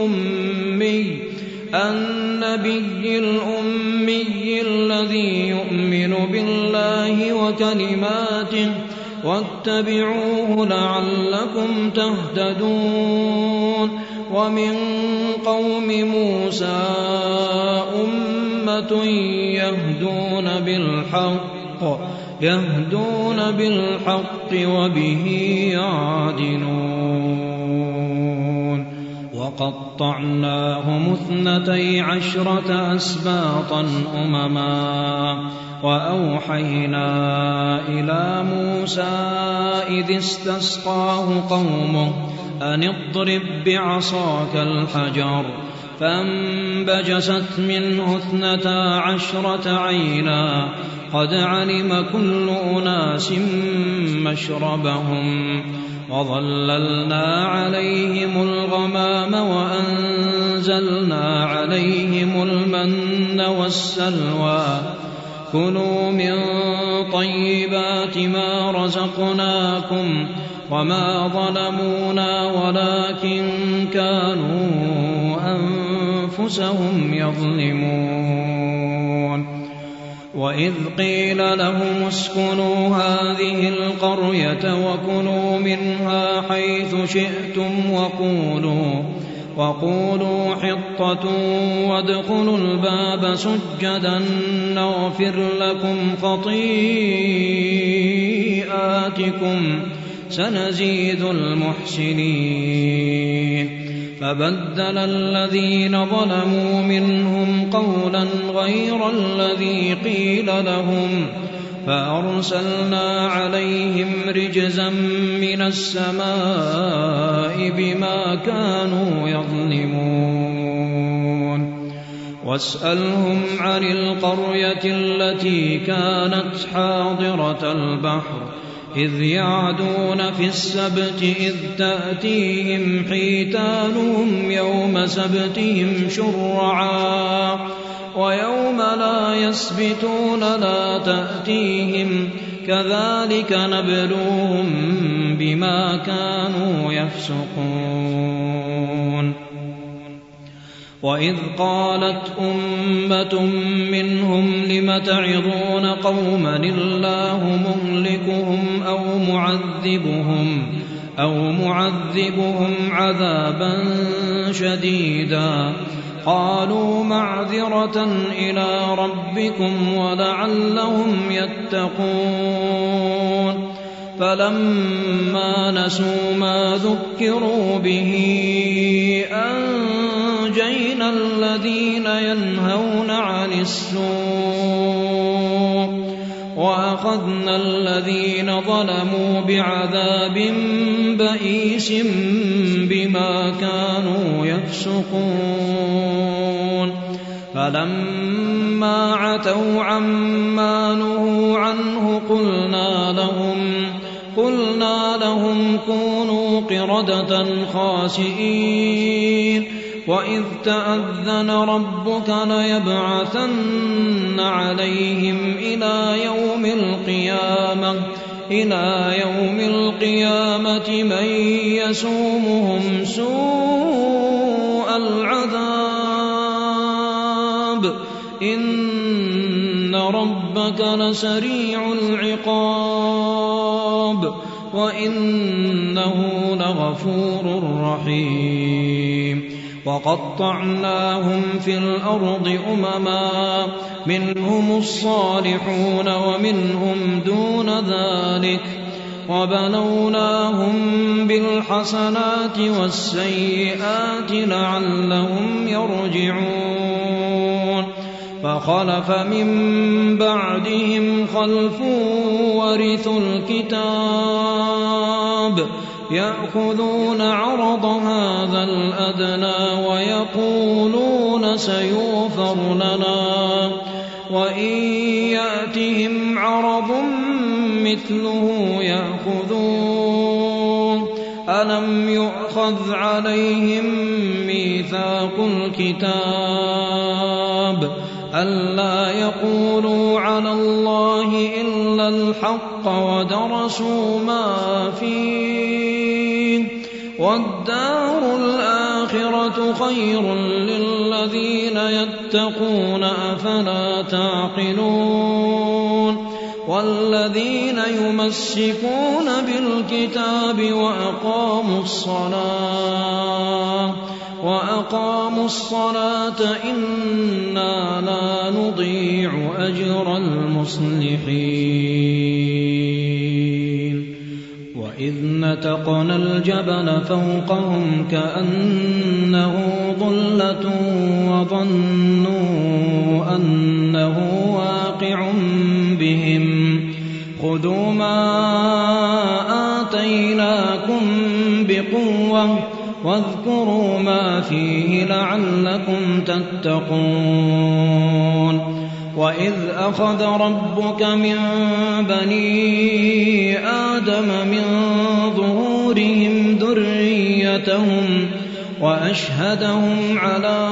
Speaker 2: الأمي الذي يؤمن بالله وكلماته واتبعوه لعلكم تهتدون ومن قوم موسى أمة يهدون بالحق وبه يعدلون وقطعناهم 12 أسباطا أمما وأوحينا إلى موسى إذ استسقاه قومه أن اضرب بعصاك الحجر فانبجست منه 12 عينا قد علم كل أناس مشربهم وظللنا عليهم الغمام وأنزلنا عليهم المن والسلوى كلوا من طيبات ما رزقناكم وما ظلمونا ولكن كانوا أنفسهم يظلمون وإذ قيل لهم اسكنوا هذه القرية وكلوا منها حيث شئتم وقولوا حطة وادخلوا الباب سجدا نغفر لكم خطيئاتكم سنزيد المحسنين فبدل الذين ظلموا منهم قولا غير الذي قيل لهم فأرسلنا عليهم رجزا من السماء بما كانوا يظلمون واسألهم عن القرية التي كانت حاضرة البحر إذ يعدون في السبت إذ تأتيهم حيتانهم يوم سبتهم شرعا ويوم لا يسبتون لا تأتيهم كذلك نبلوهم بما كانوا يفسقون وإذ قالت أمة منهم لم تعظون قوما الله مهلكهم أو معذبهم عذابا شديدا قالوا معذرة إلى ربكم ولعلهم يتقون فلما نسوا ما ذكروا به أنجينا الذين ينهون عن السوء وأخذنا الذين ظلموا بعذاب بئيس بما كانوا يفسقون فلما عتوا عما نهوا عنه قلنا لهم كونوا قردة خاسئين وإذ تأذن ربك ليبعثن عليهم إلى يوم القيامة من يسومهم سوء العذاب إن ربك لسريع العقاب وإنه لغفور رحيم وقطعناهم في الأرض أمما منهم الصالحون ومنهم دون ذلك وبلوناهم بالحسنات والسيئات لعلهم يرجعون فخلف من بعدهم خلف ورثوا الكتاب يأخذون عرض هذا الأدنى ويقولون سيغفر لنا وإن يأتهم عرض مثله يأخذوه ألم يؤخذ عليهم ميثاق الكتاب ألا يقولوا على الله إلا الحق ودرسوا ما فيه والدار الآخرة خير للذين يتقون أفلا تعقلون والذين يمسكون بالكتاب وأقاموا الصلاة إنا لا نضيع أجر المصلحين وإذ نتقنا الجبل فوقهم كأنه ظلة وظنوا أنه واقع بهم خذوا ما آتيناكم بقوة واذكروا ما فيه لعلكم تتقون وإذ أخذ ربك من بني آدم من ظهورهم ذريتهم وأشهدهم على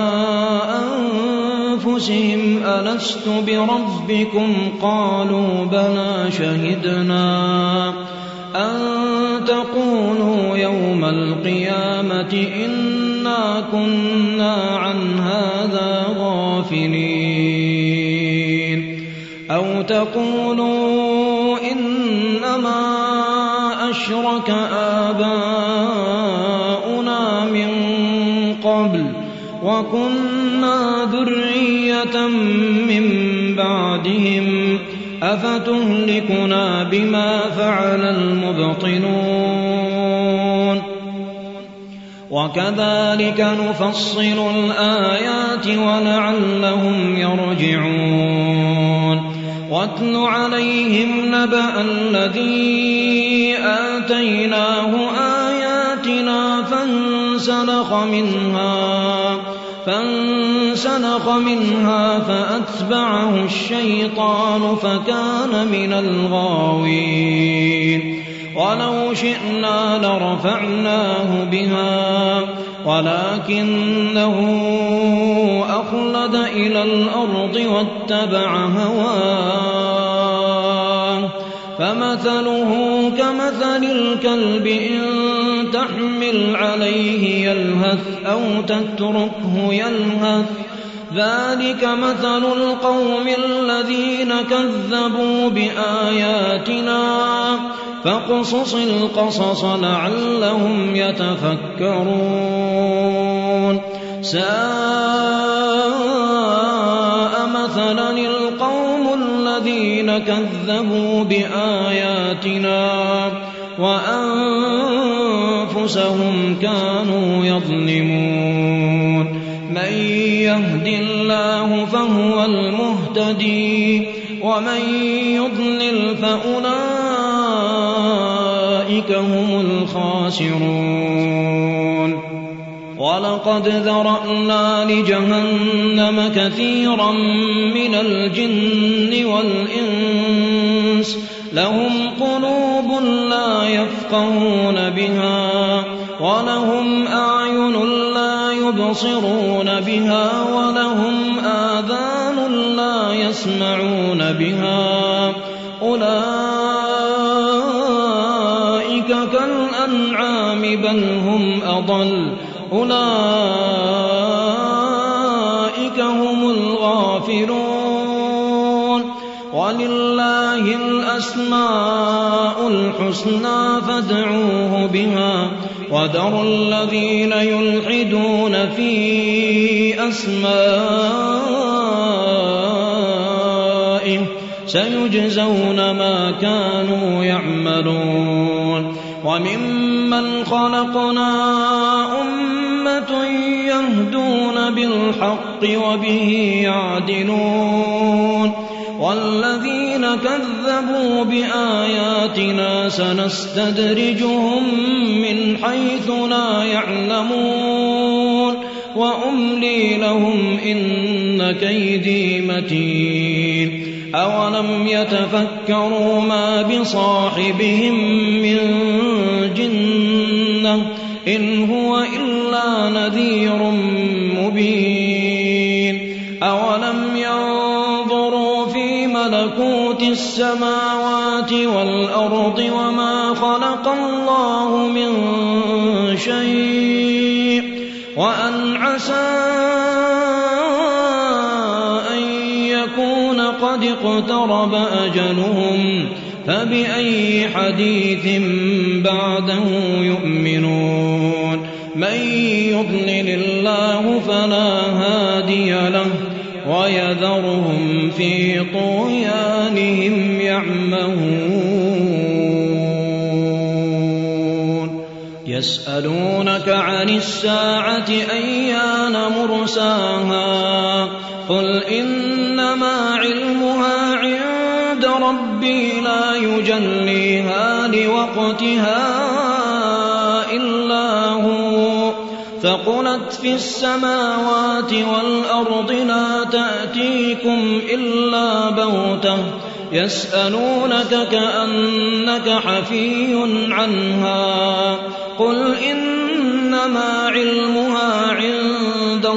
Speaker 2: أنفسهم ألست بربكم قالوا بلى شهدنا أن تقولوا يوم القيامة إنا كنا عن هذا غافلين أو تقولوا إنما أشرك آباؤنا من قبل وكنا ذرية من بعدهم أفتهلكنا بما فعل المبطلون وكذلك نفصل الآيات ولعلهم يرجعون واتل عليهم نبأ الذي آتيناه آياتنا فانسلخ منها فأتبعه الشيطان فكان من الغاوين ولو شئنا لرفعناه بها ولكنه أخلد إلى الأرض واتبع هواه فمثله كمثل الكلب إن تحمل عليه يلهث أو تتركه يلهث ذلك مثل القوم الذين كذبوا بآياتنا فاقصص القصص لعلهم يتفكرون ساء مثلا القوم الذين كذبوا بآياتنا وأنفسهم كانوا يظلمون من يهد الله فهو المهتدي ومن يضلل فأولئك هم الخاسرون ولقد ذرأنا لجهنم كثيرا من الجن والإنس لهم قلوب لا يفقهون بها ولهم أعين لا يبصرون بها ولهم آذان لا يسمعون بها أولئك كالأنعام بل هم أضل أولئك هم الغافلون ولله الأسماء الحسنى فادعوه بها وذروا الذين يلحدون في أسمائه سيجزون ما كانوا يعملون وممن خلقنا أمة يهدون بالحق وبه يعدلون والذين كذبوا بآياتنا سنستدرجهم من حيث لا يعلمون وأملي لهم إن كيدي متين أولم يتفكروا ما بصاحبهم من جنة إن هو إلا نذير مبين أولم ينظروا في ملكوت السماوات والأرض وما خلق الله من شيء وأن عسى أن يكون قد اقترب أجلهم فبأي حديث بعده يؤمنون من يضلل الله فلا هادي له ويذرهم في طغيانهم يعمهون يسألونك عن الساعة أيان مرساها قل إنما علمها عند ربي لا يجليها لوقتها إلا هو ثقلت في السماوات والأرض لا تأتيكم إلا بغتة يسألونك كأنك حفي عنها قل إنما علمها عند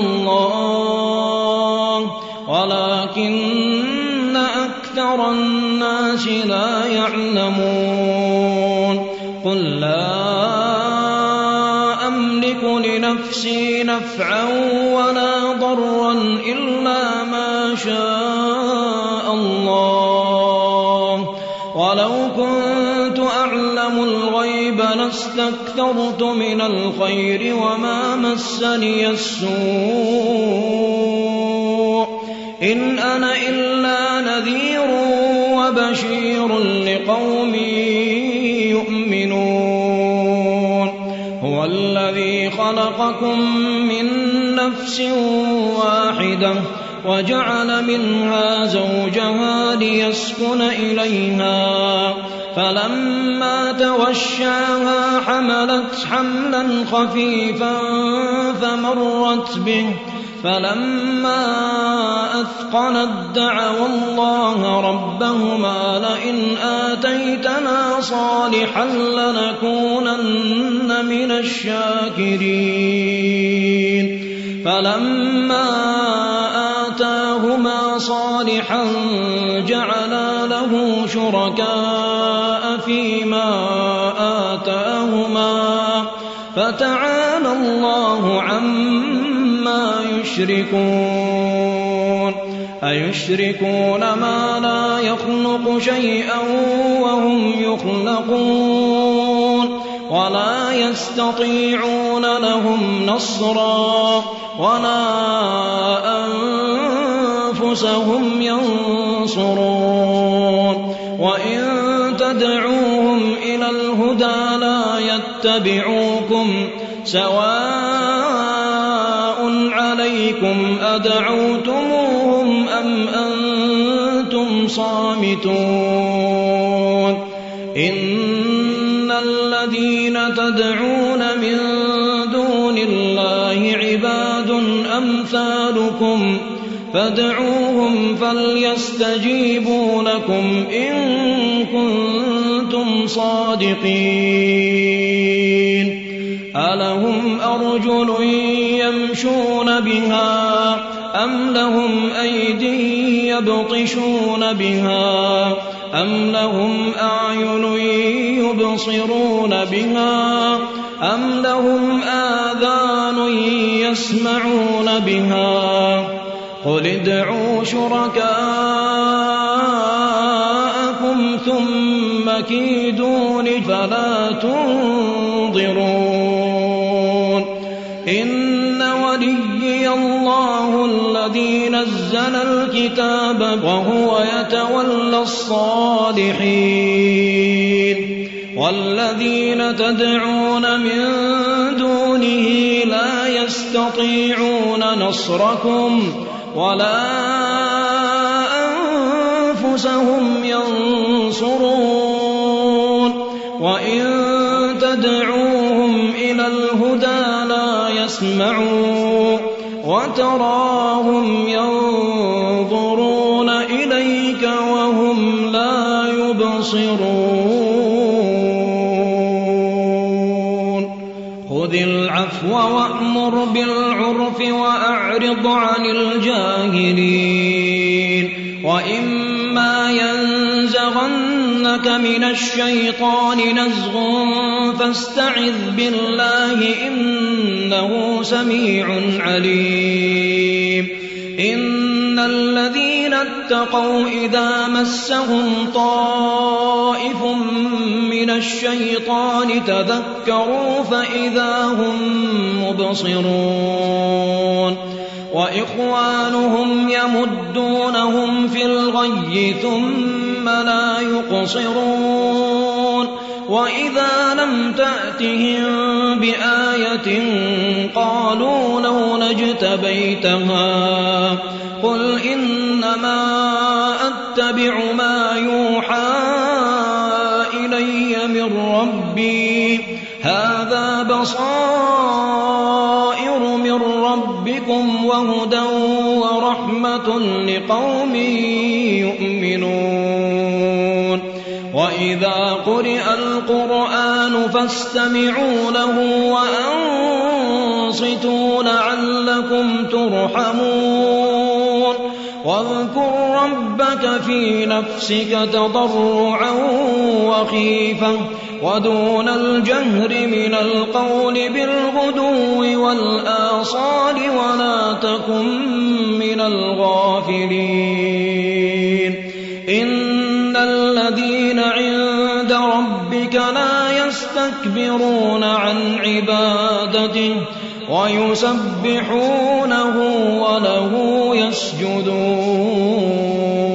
Speaker 2: الله ولكن أكثر الناس لا يعلمون قل لا أملك لنفسي نفعا ولا ضرا إلا ما شاء الله ولو كنت أعلم الغيب لاستكثرت من الخير وما مسني السوء إن أنا إلا نذير وبشير لقوم يؤمنون هو الذي خلقكم من نفس واحدة وجعل منها زوجها ليسكن إليها فلما توشاها حملت حملا خفيفا فمرت به فلما أثقلت دعوا الله ربهما لئن آتيتنا صالحا لنكونن من الشاكرين فلما آتاهما صالحا جعلا له شركاء فيما آتاهما فتعالى الله عما يشركون أيشركون ما لا يخلق شيئا وهم يخلقون ولا يستطيعون لهم نصرا ولا أنفسهم ينصرون وإن تدعوهم إلى الهدى لا يتبعوكم سواء عليكم أدعوتموهم أم أنتم صامتون إن الذين تدعون من دون الله عباد أمثالكم فادعوهم فليستجيبوا لكم إن كنتم صادقين ألهم أرجل يمشون بها أم لهم أيدي يبطشون بها أم لهم أعين يبصرون بها أم لهم آذان يسمعون بها قل ادعوا شركاءكم ثم كيدون فلا تنظرون إن وليي الله الذي نزل الكتاب وهو يتولى الصالحين والذين تدعون من دونه لا يستطيعون نصركم ولا أنفسهم ينصرون وإن تدعوهم إلى الهدى لا يسمعون وتراهم ينظرون إليك وهم لا يبصرون خذ العفو وأمر بالعرف وأعرض عن الجاهلين وإما ينزغنك من الشيطان نزغ فاستعذ بالله إنه سميع عليم إن الذين اتقوا إذا مسهم طائف من الشيطان تذكروا فإذا هم مبصرون وإخوانهم يمدونهم في الغي ثم لا يقصرون وإذا لم تأتهم بآية قالوا لولا اجتبيتها قل إنما أتبع ما يوحى إلي من ربي هذا بصائر من ربكم وهدى ورحمة لقوم يؤمنون وإذا قرئ القرآن فاستمعوا له وأنصتوا لعلكم ترحمون واذكر ربك في نفسك تضرعا وخيفة ودون الجهر من القول بالغدو والآصال ولا تكن من الغافلين إن الذين عند ربك لا يستكبرون عن عبادته ويسبحونه وله يسجدون